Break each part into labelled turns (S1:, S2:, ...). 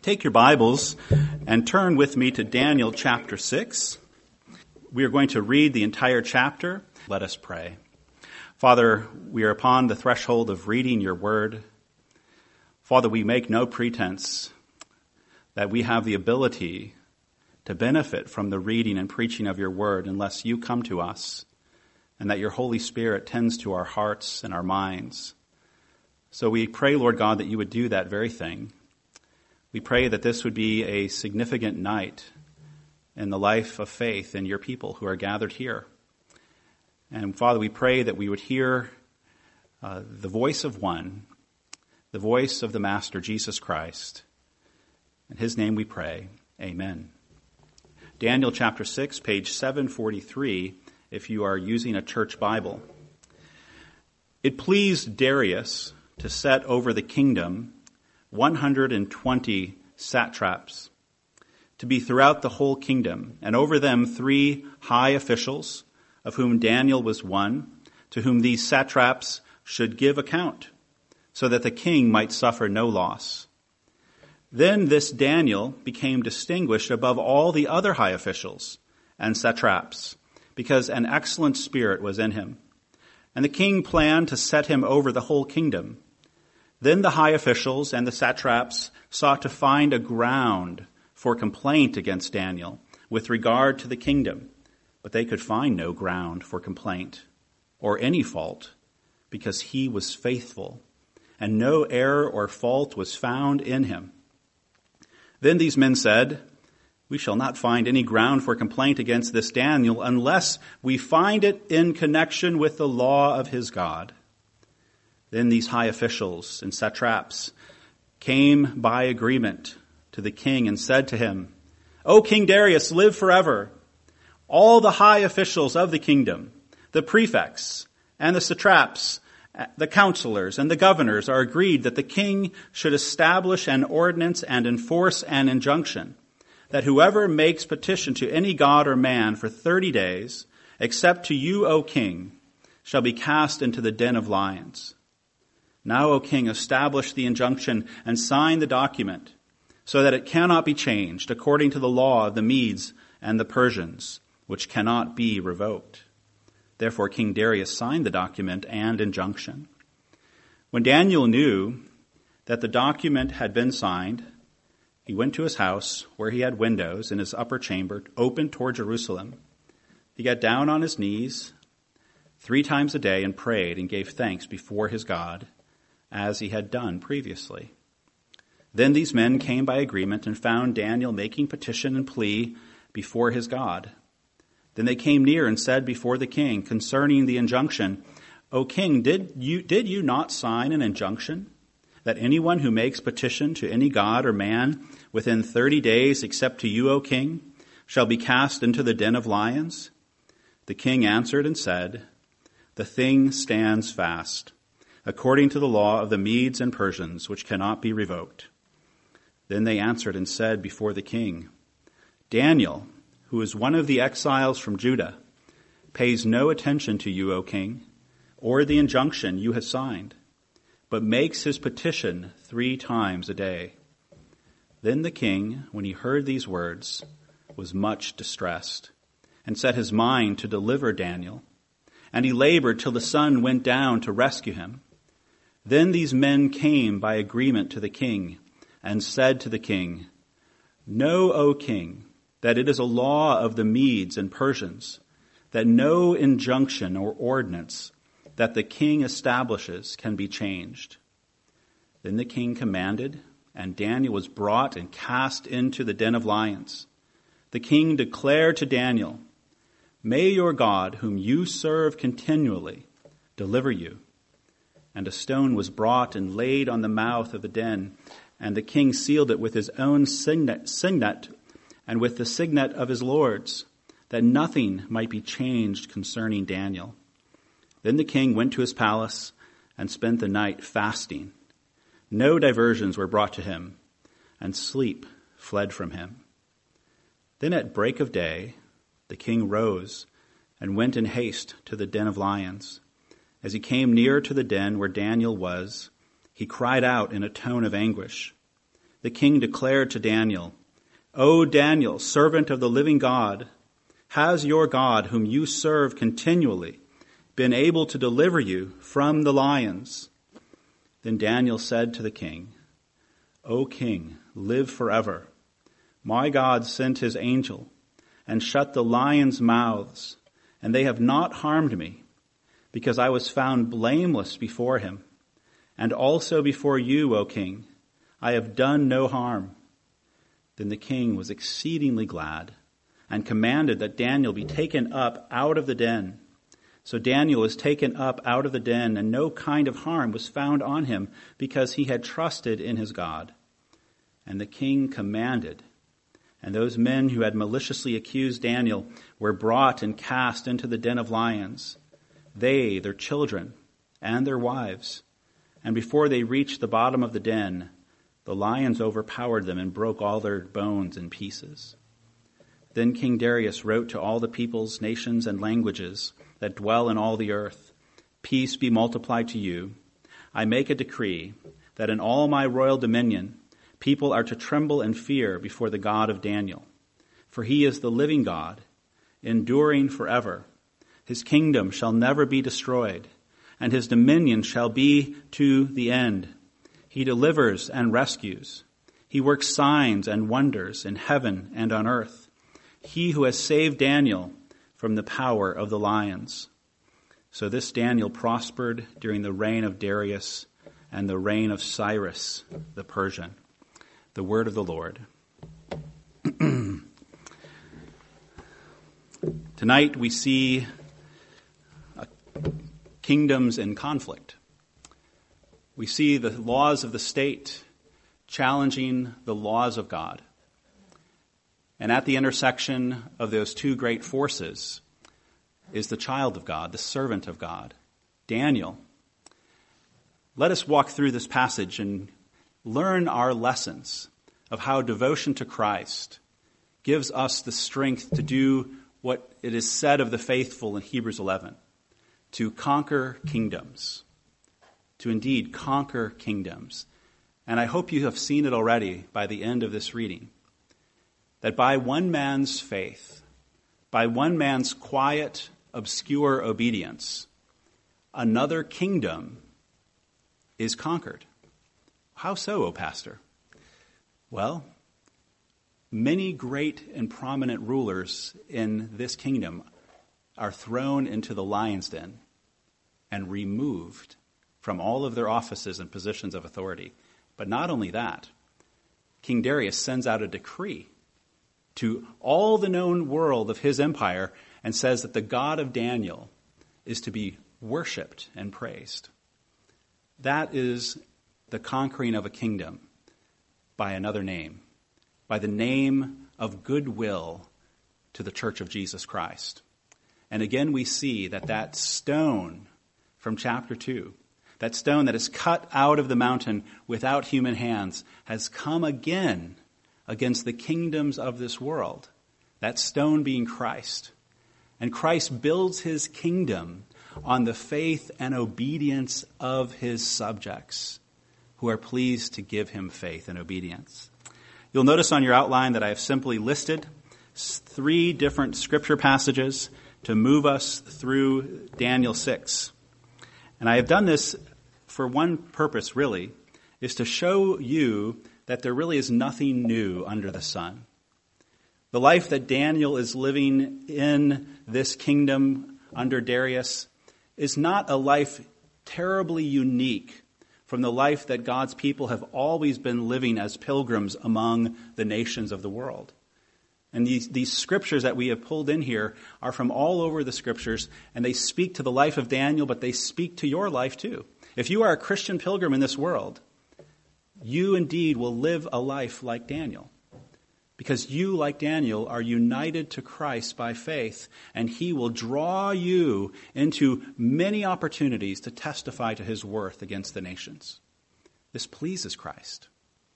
S1: Take your Bibles and turn with me to Daniel chapter 6. We are going to read the entire chapter. Let us pray. Father, we are upon the threshold of reading your word. Father, we make no pretense that we have the ability to benefit from the reading and preaching of your word unless you come to us and that your Holy Spirit tends to our hearts and our minds. So we pray, Lord God, that you would do that very thing. We pray that this would be a significant night in the life of faith in your people who are gathered here. And Father, we pray that we would hear the voice of one, the voice of the Master, Jesus Christ. In his name we pray. Amen. Daniel chapter 6, page 743, if you are using a church Bible. It pleased Darius to set over the kingdom 120 satraps, to be throughout the whole kingdom, and over them 3 high officials, of whom Daniel was one, to whom these satraps should give account, so that the king might suffer no loss. Then this Daniel became distinguished above all the other high officials and satraps, because an excellent spirit was in him. And the king planned to set him over the whole kingdom. Then the high officials and the satraps sought to find a ground for complaint against Daniel with regard to the kingdom, but they could find no ground for complaint or any fault, because he was faithful, and no error or fault was found in him. Then these men said, "We shall not find any ground for complaint against this Daniel unless we find it in connection with the law of his God." Then these high officials and satraps came by agreement to the king and said to him, "O King Darius, live forever. All the high officials of the kingdom, the prefects and the satraps, the counselors and the governors are agreed that the king should establish an ordinance and enforce an injunction that whoever makes petition to any god or man for 30 days, except to you, O king, shall be cast into the den of lions. Now, O king, establish the injunction and sign the document so that it cannot be changed according to the law of the Medes and the Persians, which cannot be revoked." Therefore, King Darius signed the document and injunction. When Daniel knew that the document had been signed, he went to his house where he had windows in his upper chamber open toward Jerusalem. He got down on his knees 3 times a day and prayed and gave thanks before his God, as he had done previously. Then these men came by agreement and found Daniel making petition and plea before his God. Then they came near and said before the king concerning the injunction, "O king, did you not sign an injunction that anyone who makes petition to any god or man within 30 days, except to you, O king, shall be cast into the den of lions?" The king answered and said, "The thing stands fast, according to the law of the Medes and Persians, which cannot be revoked." Then they answered and said before the king, "Daniel, who is one of the exiles from Judah, pays no attention to you, O king, or the injunction you have signed, but makes his petition 3 times a day." Then the king, when he heard these words, was much distressed, and set his mind to deliver Daniel, and he labored till the sun went down to rescue him. Then these men came by agreement to the king and said to the king, "Know, O king, that it is a law of the Medes and Persians that no injunction or ordinance that the king establishes can be changed." Then the king commanded, and Daniel was brought and cast into the den of lions. The king declared to Daniel, "May your God, whom you serve continually, deliver you." And a stone was brought and laid on the mouth of the den, and the king sealed it with his own signet and with the signet of his lords, that nothing might be changed concerning Daniel. Then the king went to his palace and spent the night fasting. No diversions were brought to him, and sleep fled from him. Then at break of day, the king rose and went in haste to the den of lions. As he came near to the den where Daniel was, he cried out in a tone of anguish. the king declared to Daniel, "O Daniel, servant of the living God, has your God, whom you serve continually, been able to deliver you from the lions?" Then Daniel said to the king, "O king, live forever. My God sent his angel and shut the lions' mouths, and they have not harmed me, because I was found blameless before him. And also before you, O king, I have done no harm." Then the king was exceedingly glad and commanded that Daniel be taken up out of the den. So Daniel was taken up out of the den, and no kind of harm was found on him, because he had trusted in his God. And the king commanded, and those men who had maliciously accused Daniel were brought and cast into the den of lions, they, their children, and their wives. And before they reached the bottom of the den, the lions overpowered them and broke all their bones in pieces. Then King Darius wrote to all the peoples, nations, and languages that dwell in all the earth, "Peace be multiplied to you. I make a decree that in all my royal dominion people are to tremble and fear before the God of Daniel. For he is the living God, enduring forever. His kingdom shall never be destroyed, and his dominion shall be to the end. He delivers and rescues. He works signs and wonders in heaven and on earth. He who has saved Daniel from the power of the lions." So this Daniel prospered during the reign of Darius and the reign of Cyrus the Persian. The word of the Lord. Tonight we see kingdoms in conflict. We see the laws of the state challenging the laws of God. And at the intersection of those two great forces is the child of God, the servant of God, Daniel. Let us walk through this passage and learn our lessons of how devotion to Christ gives us the strength to do what it is said of the faithful in Hebrews 11, to conquer kingdoms, to indeed conquer kingdoms. And I hope you have seen it already by the end of this reading, that by one man's faith, by one man's quiet, obscure obedience, another kingdom is conquered. How so, O pastor? Well, many great and prominent rulers in this kingdom are thrown into the lion's den and removed from all of their offices and positions of authority. But not only that, King Darius sends out a decree to all the known world of his empire and says that the God of Daniel is to be worshipped and praised. That is the conquering of a kingdom by another name, by the name of goodwill to the Church of Jesus Christ. And again we see that stone from chapter 2, that stone that is cut out of the mountain without human hands, has come again against the kingdoms of this world, that stone being Christ. And Christ builds his kingdom on the faith and obedience of his subjects, who are pleased to give him faith and obedience. You'll notice on your outline that I have simply listed 3 different scripture passages to move us through Daniel 6. And I have done this for one purpose, really, is to show you that there really is nothing new under the sun. The life that Daniel is living in this kingdom under Darius is not a life terribly unique from the life that God's people have always been living as pilgrims among the nations of the world. And these scriptures that we have pulled in here are from all over the scriptures, and they speak to the life of Daniel, but they speak to your life too. If you are a Christian pilgrim in this world, you indeed will live a life like Daniel, because you, like Daniel, are united to Christ by faith, and he will draw you into many opportunities to testify to his worth against the nations. This pleases Christ,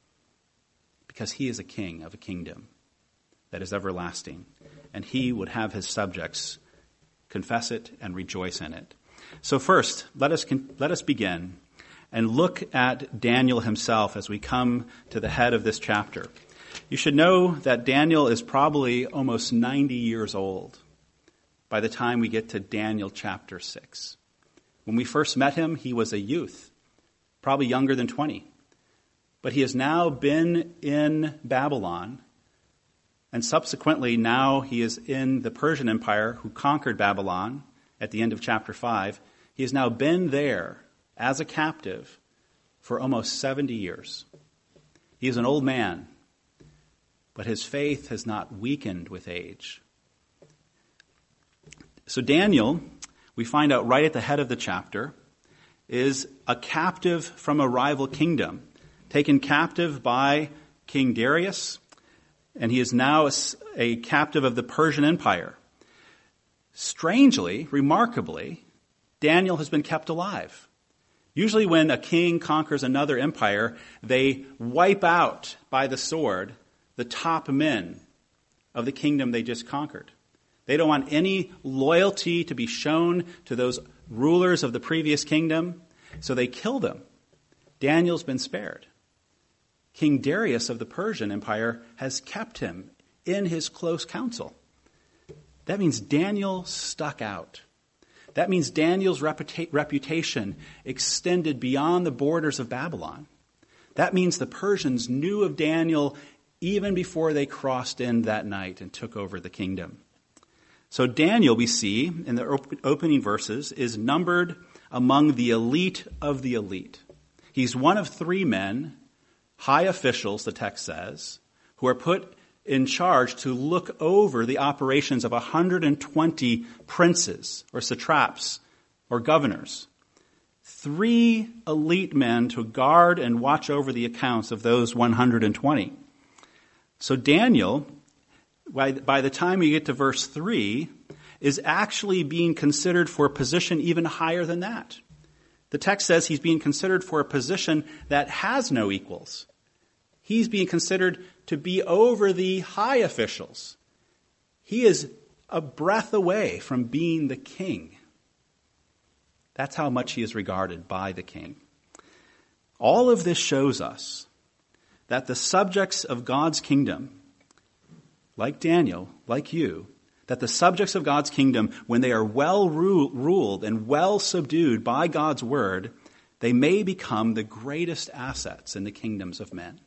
S1: because he is a king of a kingdom that is everlasting, and he would have his subjects confess it and rejoice in it. So first, let us begin and look at Daniel himself as we come to the head of this chapter. You should know that Daniel is probably almost 90 years old by the time we get to Daniel chapter 6. When we first met him, he was a youth, probably younger than 20. But he has now been in Babylon, and subsequently now he is in the Persian Empire, who conquered Babylon at the end of chapter 5. He has now been there as a captive for almost 70 years. He is an old man, but his faith has not weakened with age. So Daniel, we find out right at the head of the chapter, is a captive from a rival kingdom, taken captive by King Darius, and he is now a captive of the Persian Empire. Strangely, remarkably, Daniel has been kept alive. Usually when a king conquers another empire, they wipe out by the sword the top men of the kingdom they just conquered. They don't want any loyalty to be shown to those rulers of the previous kingdom, so they kill them. Daniel's been spared. King Darius of the Persian Empire has kept him in his close counsel. That means Daniel stuck out. That means Daniel's reputation extended beyond the borders of Babylon. That means the Persians knew of Daniel even before they crossed in that night and took over the kingdom. So Daniel, we see in the opening verses, is numbered among the elite of the elite. He's one of three men, high officials, the text says, who are put in charge to look over the operations of 120 princes or satraps or governors. 3 elite men to guard and watch over the accounts of those 120. So Daniel, by the time we get to verse 3, is actually being considered for a position even higher than that. The text says he's being considered for a position that has no equals. He's being considered to be over the high officials. He is a breath away from being the king. That's how much he is regarded by the king. All of this shows us that the subjects of God's kingdom, like Daniel, like you, that the subjects of God's kingdom, when they are well ruled and well subdued by God's word, they may become the greatest assets in the kingdoms of men.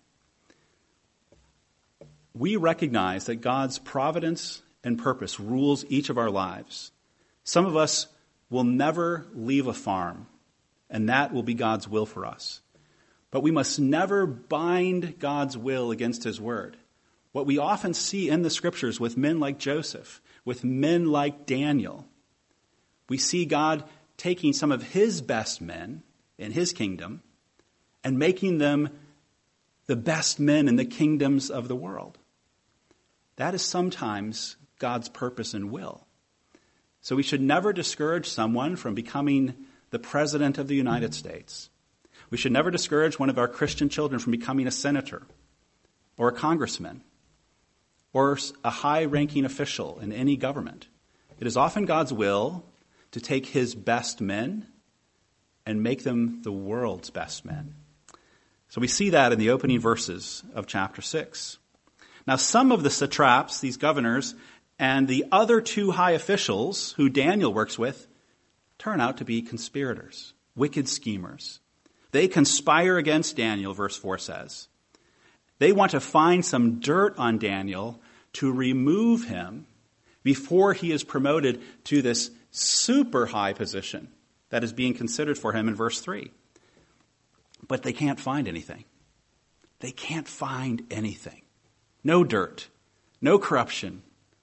S1: We recognize that God's providence and purpose rules each of our lives. Some of us will never leave a farm, and that will be God's will for us. But we must never bind God's will against his word. What we often see in the scriptures with men like Joseph, with men like Daniel, we see God taking some of his best men in his kingdom and making them the best men in the kingdoms of the world. That is sometimes God's purpose and will. So we should never discourage someone from becoming the president of the United States. We should never discourage one of our Christian children from becoming a senator or a congressman or a high-ranking official in any government. It is often God's will to take his best men and make them the world's best men. So we see that in the opening verses of chapter 6. Now, some of the satraps, these governors, and the other 2 high officials who Daniel works with turn out to be conspirators, wicked schemers. They conspire against Daniel, verse 4 says. They want to find some dirt on Daniel to remove him before he is promoted to this super high position that is being considered for him in verse 3. But they can't find anything. They can't find anything. No dirt, no corruption,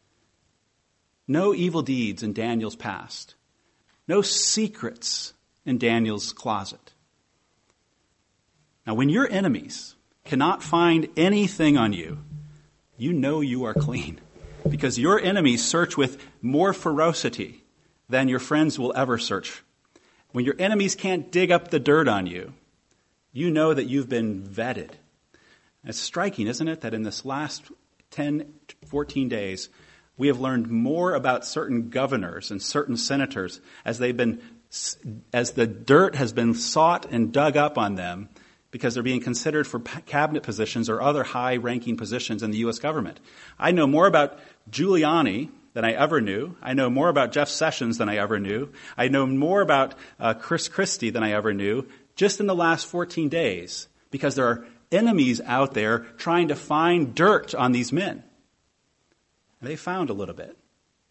S1: no evil deeds in Daniel's past, no secrets in Daniel's closet. Now, when your enemies cannot find anything on you, you know you are clean, because your enemies search with more ferocity than your friends will ever search. When your enemies can't dig up the dirt on you, you know that you've been vetted. It's striking, isn't it, that in this last 10, 14 days, we have learned more about certain governors and certain senators as they've been as the dirt has been sought and dug up on them because they're being considered for cabinet positions or other high-ranking positions in the U.S. government. I know more about Giuliani than I ever knew. I know more about Jeff Sessions than I ever knew. I know more about Chris Christie than I ever knew just in the last 14 days because there are enemies out there trying to find dirt on these men. And they found a little bit.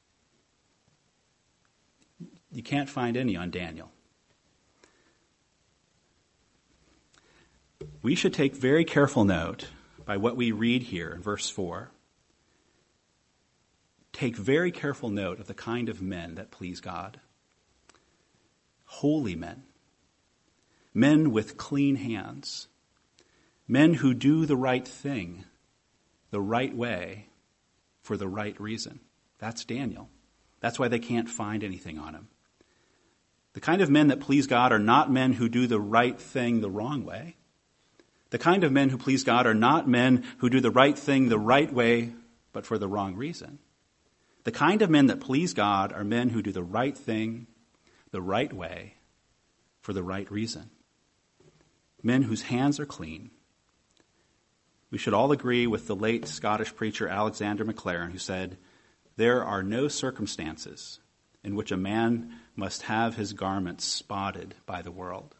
S1: You can't find any on Daniel. We should take very careful note by what we read here in verse 4. Take very careful note of the kind of men that please God. Holy men. Men with clean hands. Men who do the right thing, the right way, for the right reason. That's Daniel. That's why they can't find anything on him. The kind of men that please God are not men who do the right thing the wrong way. The kind of men who please God are not men who do the right thing the right way, but for the wrong reason. The kind of men that please God are men who do the right thing the right way, for the right reason. Men whose hands are clean. We should all agree with the late Scottish preacher Alexander MacLaren, who said, "There are no circumstances in which a man must have his garments spotted by the world."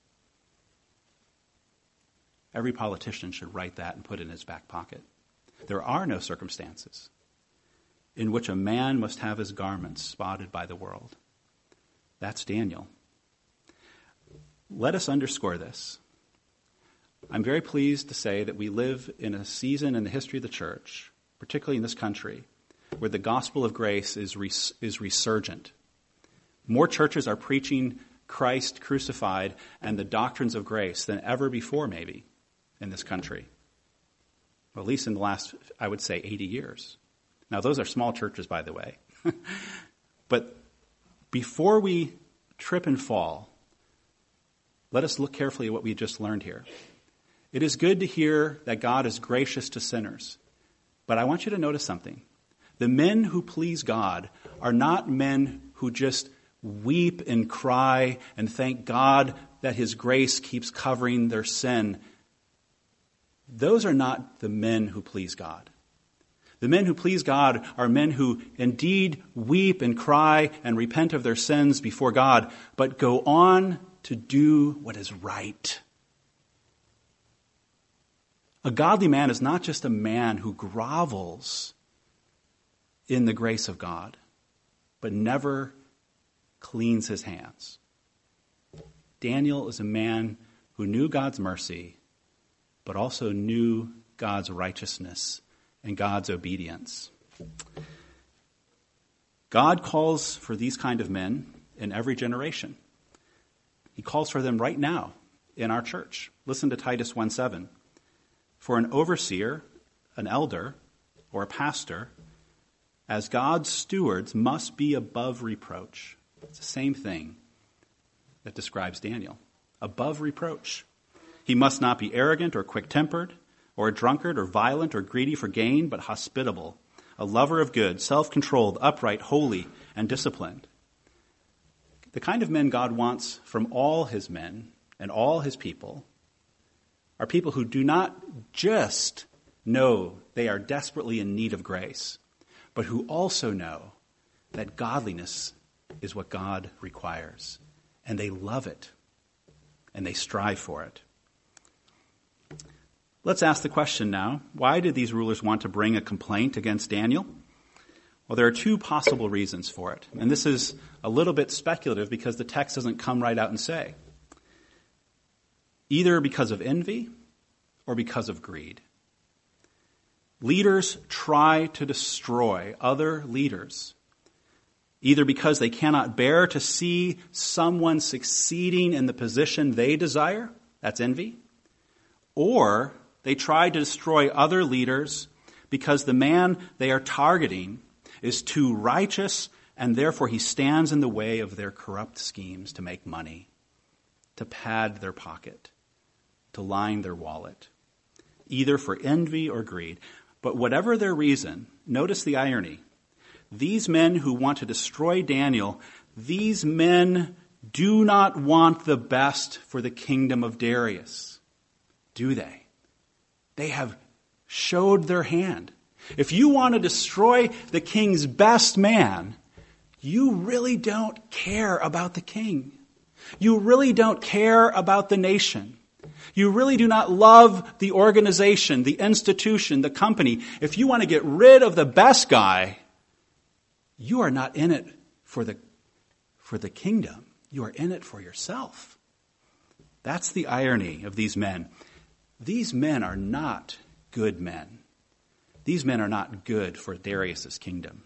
S1: Every politician should write that and put it in his back pocket. There are no circumstances in which a man must have his garments spotted by the world. That's Daniel. Let us underscore this. I'm very pleased to say that we live in a season in the history of the church, particularly in this country, where the gospel of grace is resurgent. More churches are preaching Christ crucified and the doctrines of grace than ever before, maybe, in this country. Well, at least in the last, I would say, 80 years. Now, those are small churches, by the way. But before we trip and fall, let us look carefully at what we just learned here. It is good to hear that God is gracious to sinners. But I want you to notice something. The men who please God are not men who just weep and cry and thank God that his grace keeps covering their sin. Those are not the men who please God. The men who please God are men who indeed weep and cry and repent of their sins before God, but go on to do what is right. A godly man is not just a man who grovels in the grace of God, but never cleans his hands. Daniel is a man who knew God's mercy, but also knew God's righteousness and God's obedience. God calls for these kind of men in every generation. He calls for them right now in our church. Listen to Titus 1:7. For an overseer, an elder, or a pastor, as God's stewards, must be above reproach. It's the same thing that describes Daniel. Above reproach. He must not be arrogant or quick-tempered, or a drunkard or violent or greedy for gain, but hospitable, a lover of good, self-controlled, upright, holy, and disciplined. The kind of men God wants from all his men and all his people are people who do not just know they are desperately in need of grace, but who also know that godliness is what God requires. And they love it. And they strive for it. Let's ask the question now, why did these rulers want to bring a complaint against Daniel? Well, there are two possible reasons for it. And this is a little bit speculative because the text doesn't come right out and say. Either because of envy or because of greed. Leaders try to destroy other leaders, either because they cannot bear to see someone succeeding in the position they desire, that's envy, or they try to destroy other leaders because the man they are targeting is too righteous and therefore he stands in the way of their corrupt schemes to make money, to pad their pocket, to line their wallet, either for envy or greed. But whatever their reason, notice the irony. These men who want to destroy Daniel, these men do not want the best for the kingdom of Darius, do they? They have showed their hand. If you want to destroy the king's best man, you really don't care about the king. You really don't care about the nation. You really do not love the organization, the institution, the company. If you want to get rid of the best guy, you are not in it for the kingdom. You are in it for yourself. That's the irony of these men. These men are not good men. These men are not good for Darius' kingdom.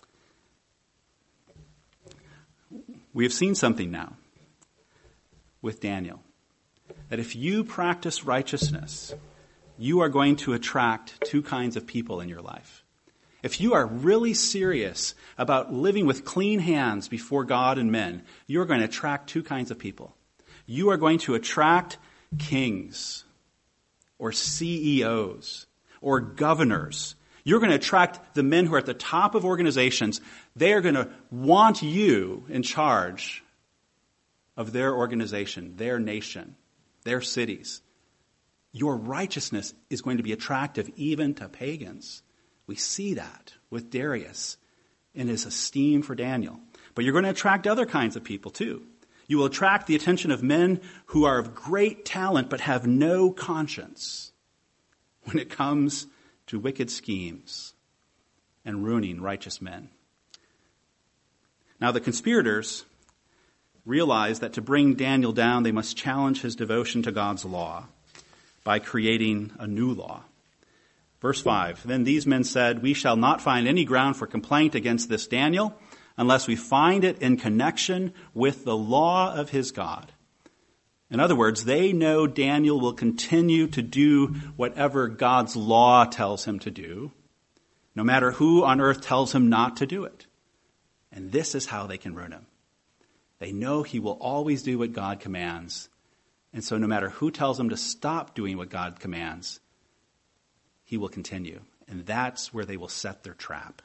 S1: We have seen something now with Daniel, that if you practice righteousness, you are going to attract two kinds of people in your life. If you are really serious about living with clean hands before God and men, you're going to attract two kinds of people. You are going to attract kings or CEOs or governors. You're going to attract the men who are at the top of organizations. They are going to want you in charge of their organization, their nation, their cities. Your righteousness is going to be attractive even to pagans. We see that with Darius in his esteem for Daniel. But you're going to attract other kinds of people too. You will attract the attention of men who are of great talent but have no conscience when it comes to wicked schemes and ruining righteous men. Now the conspirators realized that to bring Daniel down, they must challenge his devotion to God's law by creating a new law. Verse 5, then these men said, we shall not find any ground for complaint against this Daniel unless we find it in connection with the law of his God. In other words, they know Daniel will continue to do whatever God's law tells him to do, no matter who on earth tells him not to do it. And this is how they can ruin him. They know he will always do what God commands. And so no matter who tells him to stop doing what God commands, he will continue. And that's where they will set their trap.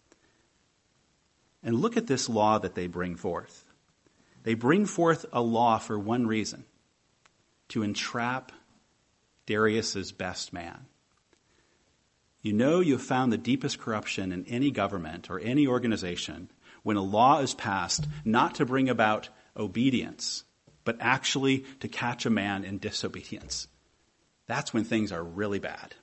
S1: And look at this law that they bring forth. They bring forth a law for one reason: to entrap Darius' best man. You know you have found the deepest corruption in any government or any organization when a law is passed not to bring about obedience, but actually to catch a man in disobedience. That's when things are really bad.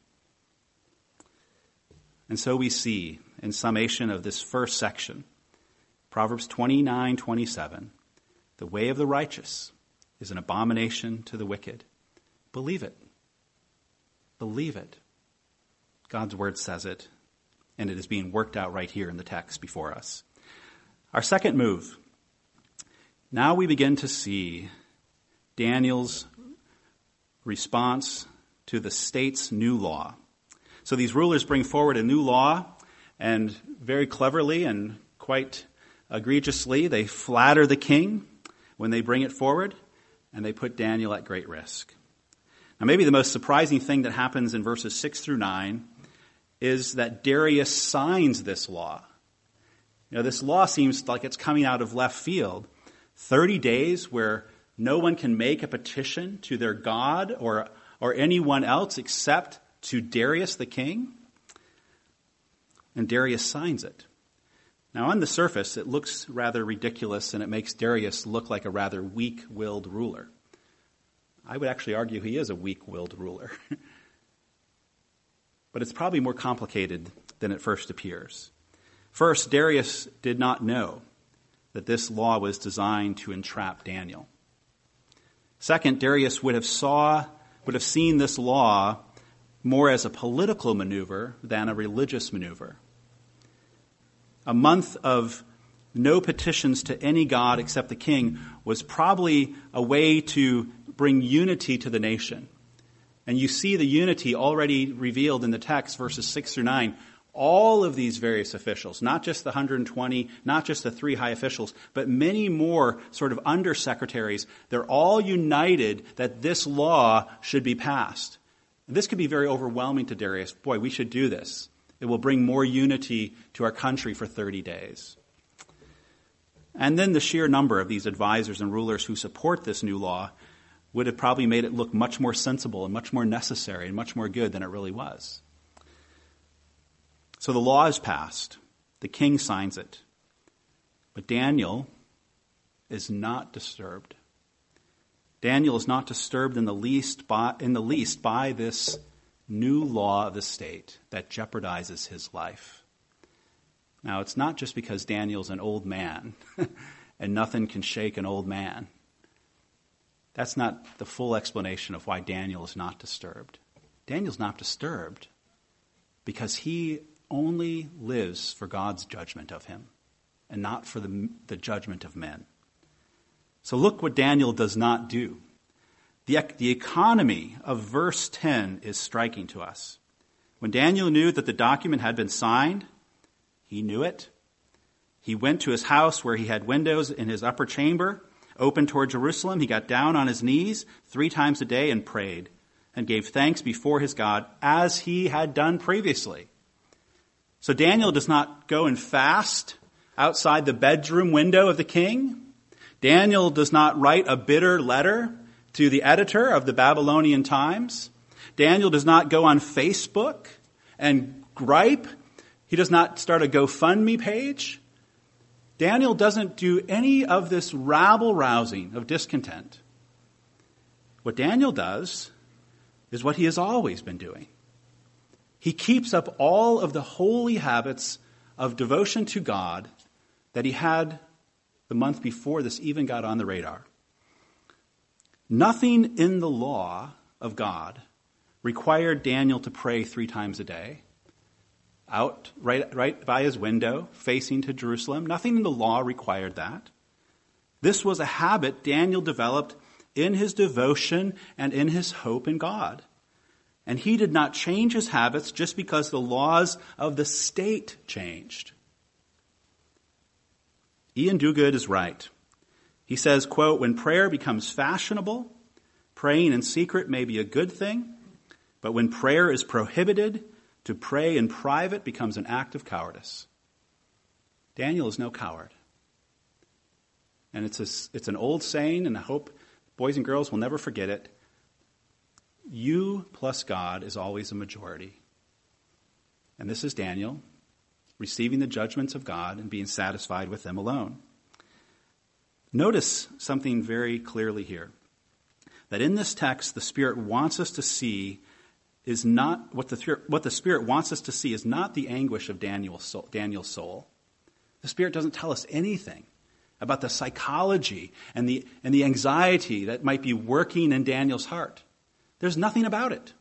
S1: And so we see, in summation of this first section, Proverbs 29:27, the way of the righteous is an abomination to the wicked. Believe it. Believe it. God's word says it, and it is being worked out right here in the text before us. Our second move. Now we begin to see Daniel's response to the state's new law. So these rulers bring forward a new law, and very cleverly and quite egregiously, they flatter the king when they bring it forward, and they put Daniel at great risk. Now maybe the most surprising thing that happens in verses 6 through 9 is that Darius signs this law. You know, this law seems like it's coming out of left field. 30 days where no one can make a petition to their God or anyone else except to Darius the king. And Darius signs it. Now on the surface, it looks rather ridiculous, and it makes Darius look like a rather weak-willed ruler. I would actually argue he is a weak-willed ruler. But it's probably more complicated than it first appears. First, Darius did not know that this law was designed to entrap Daniel. Second, Darius would have seen this law more as a political maneuver than a religious maneuver. A month of no petitions to any god except the king was probably a way to bring unity to the nation. And you see the unity already revealed in the text, verses 6 through 9. All of these various officials, not just the 120, not just the 3 high officials, but many more sort of undersecretaries, they're all united that this law should be passed. And this could be very overwhelming to Darius. Boy, we should do this. It will bring more unity to our country for 30 days. And then the sheer number of these advisors and rulers who support this new law would have probably made it look much more sensible and much more necessary and much more good than it really was. So the law is passed. The king signs it. But Daniel is not disturbed. Daniel is not disturbed in the least by this new law of the state that jeopardizes his life. Now, it's not just because Daniel's an old man and nothing can shake an old man. That's not the full explanation of why Daniel is not disturbed. Daniel's not disturbed because he only lives for God's judgment of him and not for the judgment of men. So look what Daniel does not do. The economy of verse 10 is striking to us. When Daniel knew that the document had been signed, he knew it. He went to his house where he had windows in his upper chamber, open toward Jerusalem. He got down on his knees 3 times a day and prayed and gave thanks before his God as he had done previously. So Daniel does not go and fast outside the bedroom window of the king. Daniel does not write a bitter letter to the editor of the Babylonian Times. Daniel does not go on Facebook and gripe. He does not start a GoFundMe page. Daniel doesn't do any of this rabble-rousing of discontent. What Daniel does is what he has always been doing. He keeps up all of the holy habits of devotion to God that he had the month before this even got on the radar. Nothing in the law of God required Daniel to pray 3 times a day, out right by his window, facing to Jerusalem. Nothing in the law required that. This was a habit Daniel developed in his devotion and in his hope in God. And he did not change his habits just because the laws of the state changed. Ian Duguid is right. He says, quote, when prayer becomes fashionable, praying in secret may be a good thing, but when prayer is prohibited, to pray in private becomes an act of cowardice. Daniel is no coward. And it's an old saying, and I hope boys and girls will never forget it. You plus God is always a majority. And this is Daniel receiving the judgments of God and being satisfied with them alone. Notice something very clearly here. That in this text, the Spirit wants us to see is not what the Spirit wants us to see is not the anguish of Daniel's soul. The Spirit doesn't tell us anything about the psychology and the anxiety that might be working in Daniel's heart. There's nothing about it.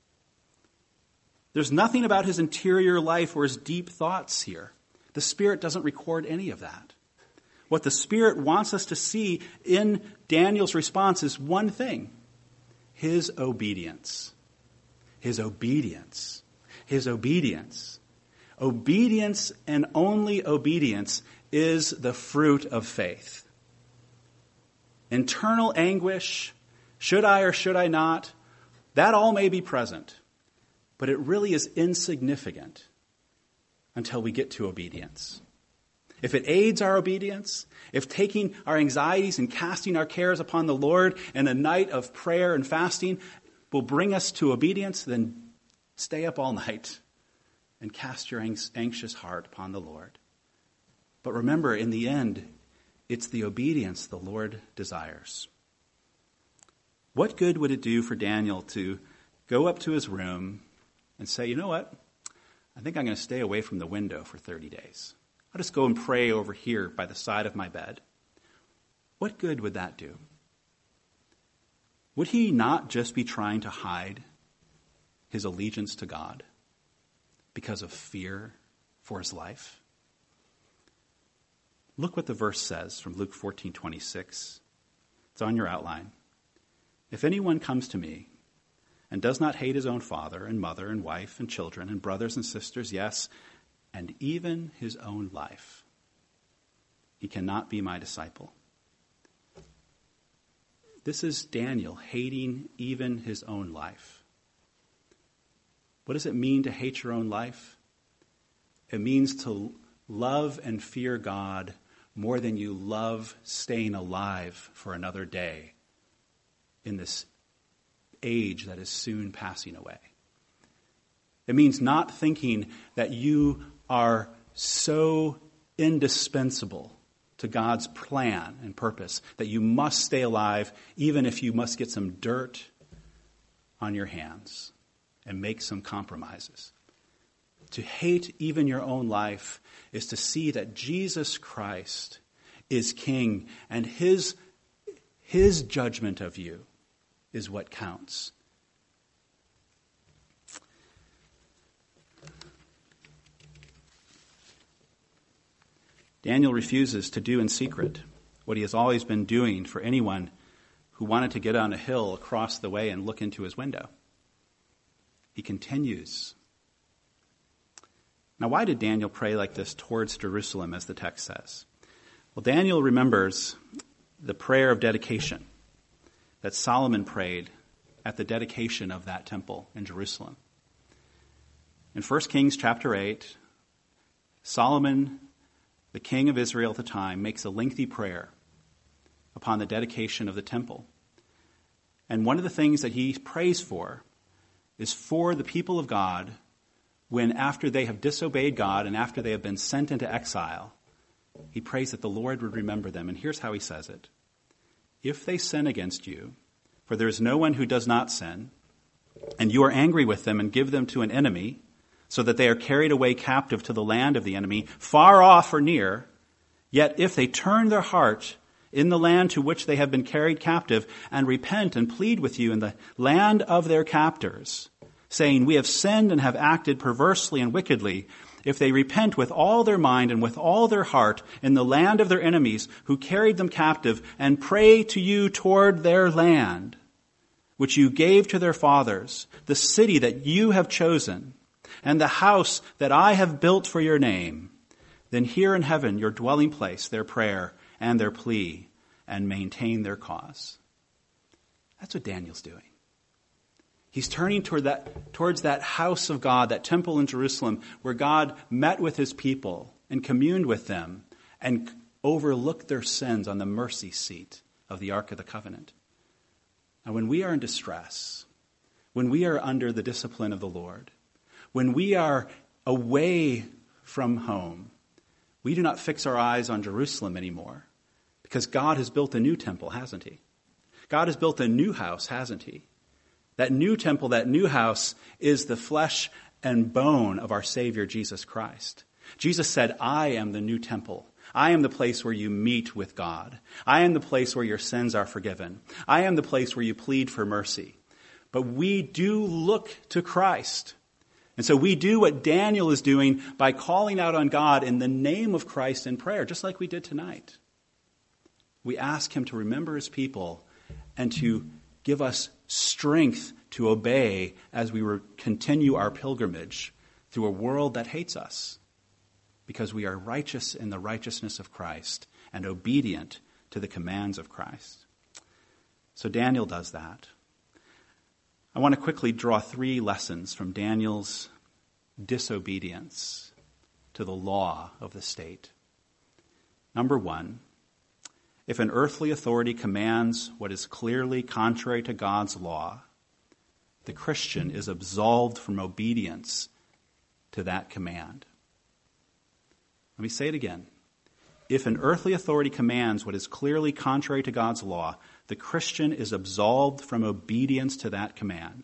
S1: There's nothing about his interior life or his deep thoughts here. The Spirit doesn't record any of that. What the Spirit wants us to see in Daniel's response is one thing: his obedience. His obedience. His obedience. Obedience and only obedience is the fruit of faith. Internal anguish, should I or should I not, that all may be present, but it really is insignificant until we get to obedience. If it aids our obedience, if taking our anxieties and casting our cares upon the Lord in a night of prayer and fasting will bring us to obedience, then stay up all night and cast your anxious heart upon the Lord. But remember, in the end, it's the obedience the Lord desires. What good would it do for Daniel to go up to his room and say, you know what? I think I'm going to stay away from the window for 30 days. I'll just go and pray over here by the side of my bed. What good would that do? Would he not just be trying to hide his allegiance to God because of fear for his life? Look what the verse says from Luke 14:26. It's on your outline. If anyone comes to me and does not hate his own father and mother and wife and children and brothers and sisters, yes, and even his own life, he cannot be my disciple. This is Daniel hating even his own life. What does it mean to hate your own life? It means to love and fear God more than you love staying alive for another day in this age that is soon passing away. It means not thinking that you are so indispensable to God's plan and purpose that you must stay alive even if you must get some dirt on your hands and make some compromises. To hate even your own life is to see that Jesus Christ is King, and his judgment of you is what counts. Daniel refuses to do in secret what he has always been doing for anyone who wanted to get on a hill across the way and look into his window. He continues. Now, why did Daniel pray like this towards Jerusalem, as the text says? Well, Daniel remembers the prayer of dedication that Solomon prayed at the dedication of that temple in Jerusalem. In 1 Kings chapter 8, Solomon, the king of Israel at the time, makes a lengthy prayer upon the dedication of the temple. And one of the things that he prays for is for the people of God when, after they have disobeyed God and after they have been sent into exile, he prays that the Lord would remember them. And here's how he says it. If they sin against you, for there is no one who does not sin, and you are angry with them and give them to an enemy, so that they are carried away captive to the land of the enemy, far off or near, yet if they turn their heart in the land to which they have been carried captive and repent and plead with you in the land of their captors, saying, we have sinned and have acted perversely and wickedly, if they repent with all their mind and with all their heart in the land of their enemies who carried them captive, and pray to you toward their land, which you gave to their fathers, the city that you have chosen, and the house that I have built for your name, then hear in heaven, your dwelling place, their prayer and their plea, and maintain their cause. That's what Daniel's doing. He's turning towards that house of God, that temple in Jerusalem, where God met with his people and communed with them and overlooked their sins on the mercy seat of the Ark of the Covenant. Now, when we are in distress, when we are under the discipline of the Lord, when we are away from home, we do not fix our eyes on Jerusalem anymore, because God has built a new temple, hasn't he? God has built a new house, hasn't he? That new temple, that new house, is the flesh and bone of our Savior, Jesus Christ. Jesus said, I am the new temple. I am the place where you meet with God. I am the place where your sins are forgiven. I am the place where you plead for mercy. But we do look to Christ. And so we do what Daniel is doing by calling out on God in the name of Christ in prayer, just like we did tonight. We ask him to remember his people and to give us strength to obey as we continue our pilgrimage through a world that hates us, because we are righteous in the righteousness of Christ and obedient to the commands of Christ. So Daniel does that. I want to quickly draw 3 lessons from Daniel's disobedience to the law of the state. Number 1, if an earthly authority commands what is clearly contrary to God's law, the Christian is absolved from obedience to that command. Let me say it again. If an earthly authority commands what is clearly contrary to God's law, the Christian is absolved from obedience to that command.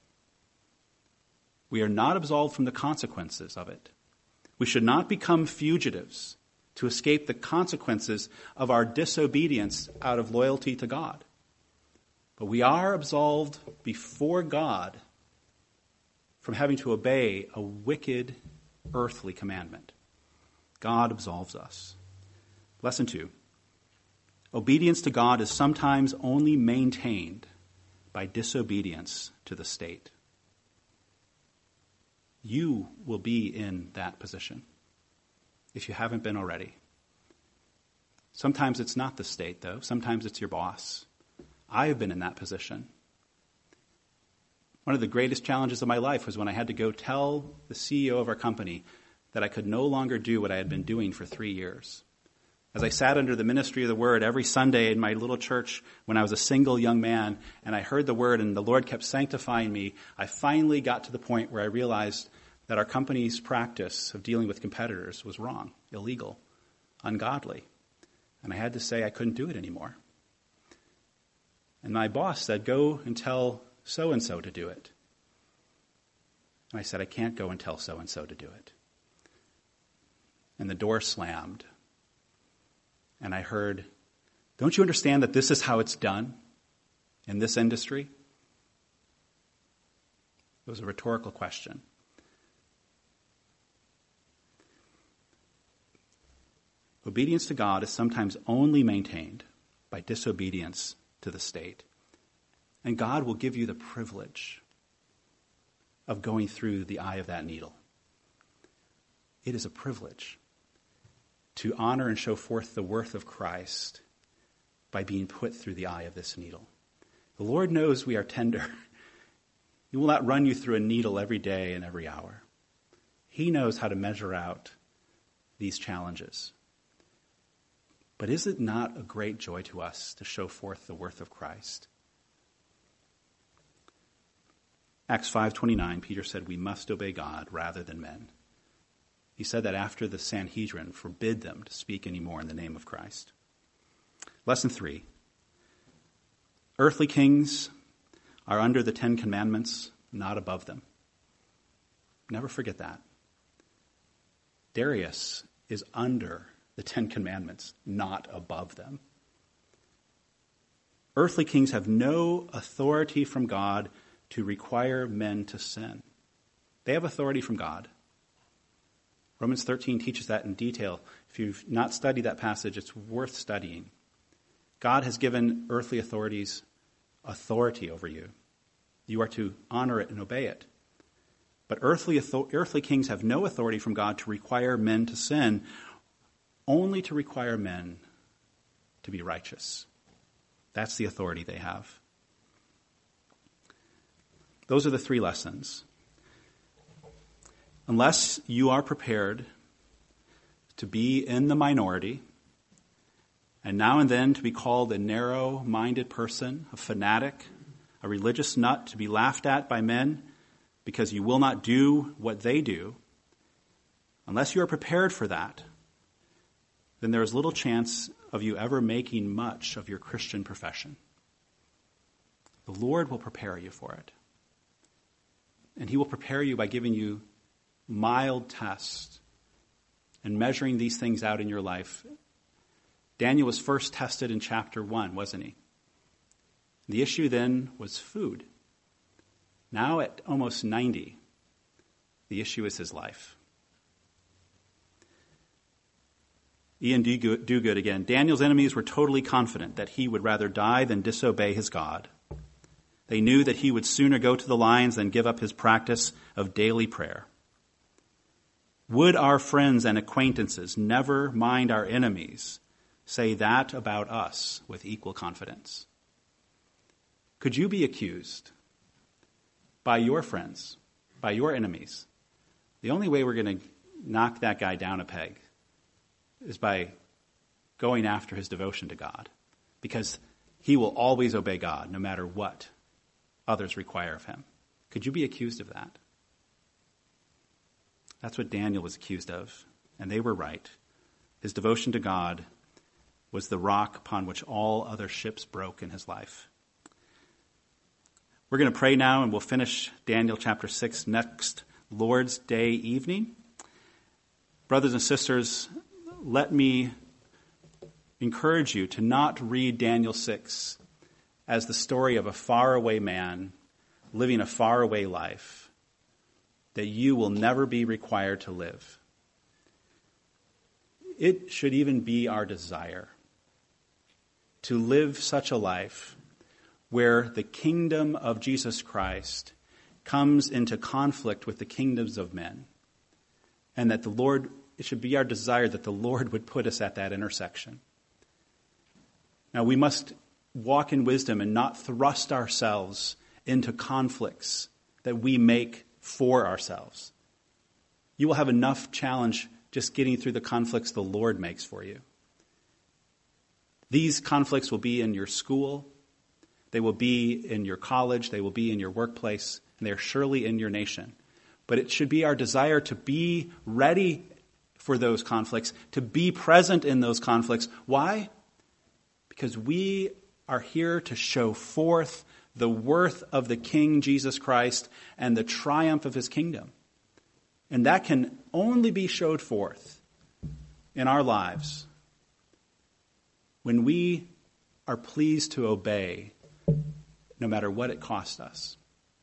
S1: We are not absolved from the consequences of it. We should not become fugitives to escape the consequences of our disobedience out of loyalty to God. But we are absolved before God from having to obey a wicked earthly commandment. God absolves us. Lesson 2. Obedience to God is sometimes only maintained by disobedience to the state. You will be in that position if you haven't been already. Sometimes it's not the state, though. Sometimes it's your boss. I have been in that position. One of the greatest challenges of my life was when I had to go tell the CEO of our company that I could no longer do what I had been doing for 3 years, As I sat under the ministry of the Word every Sunday in my little church when I was a single young man, and I heard the Word and the Lord kept sanctifying me, I finally got to the point where I realized that our company's practice of dealing with competitors was wrong, illegal, ungodly. And I had to say I couldn't do it anymore. And my boss said, go and tell so-and-so to do it. And I said, I can't go and tell so-and-so to do it. And the door slammed. And I heard, don't you understand that this is how it's done in this industry? It was a rhetorical question. Obedience to God is sometimes only maintained by disobedience to the state. And God will give you the privilege of going through the eye of that needle. It is a privilege to honor and show forth the worth of Christ by being put through the eye of this needle. The Lord knows we are tender. He will not run you through a needle every day and every hour. He knows how to measure out these challenges. But is it not a great joy to us to show forth the worth of Christ? Acts 5:29, Peter said, we must obey God rather than men. He said that after the Sanhedrin forbid them to speak anymore in the name of Christ. Lesson 3. Earthly kings are under the 10 Commandments, not above them. Never forget that. Darius is under the 10 Commandments, not above them. Earthly kings have no authority from God to require men to sin. They have authority from God. Romans 13 teaches that in detail. If you've not studied that passage, it's worth studying. God has given earthly authorities authority over you. You are to honor it and obey it. But earthly kings have no authority from God to require men to sin, only to require men to be righteous. That's the authority they have. Those are the 3 lessons. Unless you are prepared to be in the minority, and now and then to be called a narrow-minded person, a fanatic, a religious nut, to be laughed at by men because you will not do what they do, unless you are prepared for that, then there is little chance of you ever making much of your Christian profession. The Lord will prepare you for it. And he will prepare you by giving you mild tests and measuring these things out in your life. Daniel was first tested in chapter 1, wasn't he? The issue then was food. Now at almost 90, the issue is his life. Ian Duguid again. Daniel's enemies were totally confident that he would rather die than disobey his God. They knew that he would sooner go to the lions than give up his practice of daily prayer. Would our friends and acquaintances, never mind our enemies, say that about us with equal confidence? Could you be accused by your friends, by your enemies? The only way we're going to knock that guy down a peg is by going after his devotion to God, because he will always obey God no matter what others require of him. Could you be accused of that? That's what Daniel was accused of, and they were right. His devotion to God was the rock upon which all other ships broke in his life. We're going to pray now, and we'll finish Daniel chapter 6 next Lord's Day evening. Brothers and sisters, let me encourage you to not read Daniel 6 as the story of a faraway man living a faraway life that you will never be required to live. It should even be our desire to live such a life where the kingdom of Jesus Christ comes into conflict with the kingdoms of men, and that it should be our desire that the Lord would put us at that intersection. Now, we must walk in wisdom and not thrust ourselves into conflicts that we make for ourselves. You will have enough challenge just getting through the conflicts the Lord makes for you. These conflicts will be in your school, they will be in your college, they will be in your workplace, and they are surely in your nation. But it should be our desire to be ready for those conflicts, to be present in those conflicts. Why? Because we are here to show forth the worth of the King Jesus Christ and the triumph of his kingdom. And that can only be showed forth in our lives when we are pleased to obey no matter what it costs us.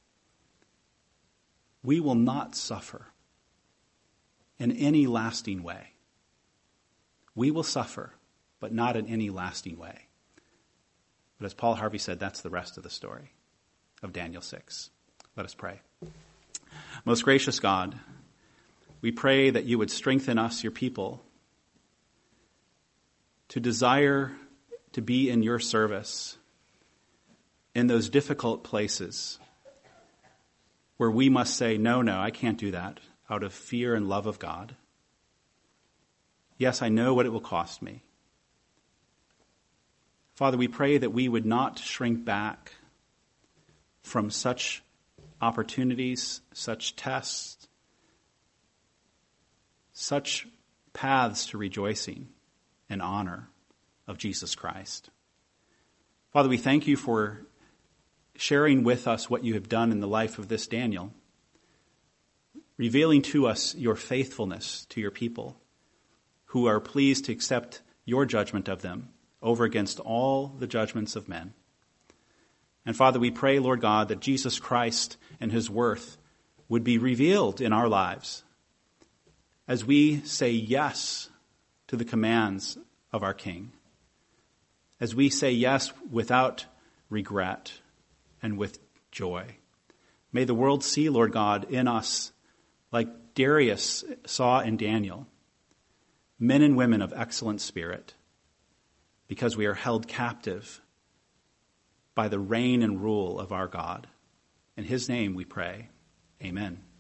S1: We will not suffer in any lasting way. We will suffer, but not in any lasting way. But as Paul Harvey said, that's the rest of the story of Daniel 6. Let us pray. Most gracious God, we pray that you would strengthen us, your people, to desire to be in your service in those difficult places where we must say, no, I can't do that, out of fear and love of God. Yes, I know what it will cost me. Father, we pray that we would not shrink back from such opportunities, such tests, such paths to rejoicing and honor of Jesus Christ. Father, we thank you for sharing with us what you have done in the life of this Daniel, revealing to us your faithfulness to your people who are pleased to accept your judgment of them over against all the judgments of men. And Father, we pray, Lord God, that Jesus Christ and his worth would be revealed in our lives as we say yes to the commands of our King, as we say yes without regret and with joy. May the world see, Lord God, in us, like Darius saw in Daniel, men and women of excellent spirit, because we are held captive by the reign and rule of our God. In his name we pray. Amen.